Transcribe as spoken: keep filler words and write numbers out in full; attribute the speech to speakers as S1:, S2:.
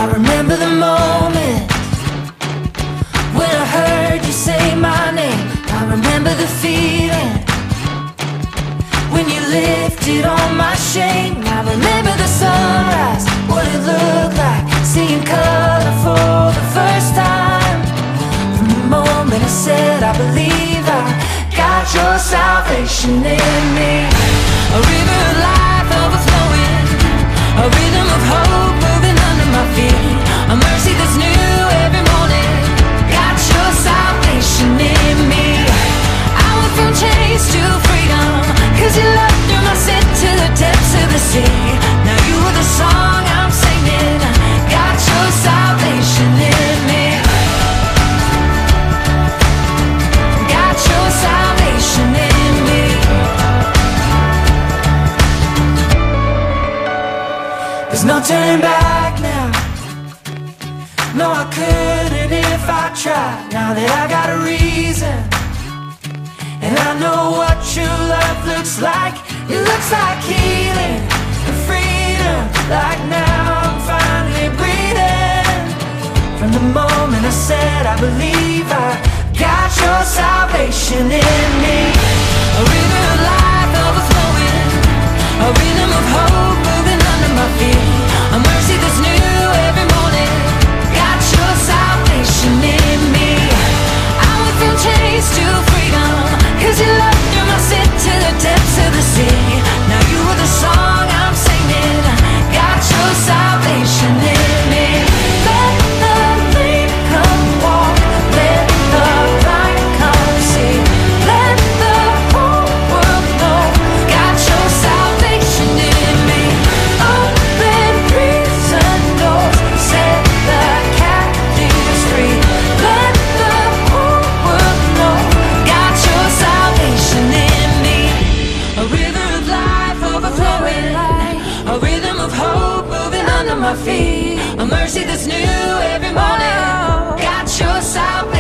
S1: I remember the moment when I heard you say my name. I remember the feeling when you lifted all my shame. I remember the sunrise, what it looked like, seeing color for the first time. From the moment I said I believe I got your salvation in me. A river of life overflowing, a rhythm of hope moving under my feet, a mercy that's new every morning. Got your salvation in me. I went from chains to freedom, cause your love threw my sin to the depths of the sea. Now you are the song I'm singing. Got your salvation in me. Got your salvation in me. There's no turning back now. No, I couldn't if I tried. Now that I got a reason, and I know what true love looks like. It looks like healing and freedom. Like now I'm finally breathing. From the moment I said I believe I got your salvation in me. A river of life overflowing, a rhythm of hope moving under my feet, a mercy that's new every morning. Got your salvation in me. I went from chains to freedom, cause your love threw my sin to the depths of the sea. Now you are the song I'm singing. Got your salvation in me. Let the lame come walk, let the blind come see, let the whole world know. Got your salvation in me. Open prison doors, set the captives free, let the whole world know. Got your salvation in me. A river of life overflowing, a rhythm of hope moving under my feet, a mercy that's new every morning. Got your salvation.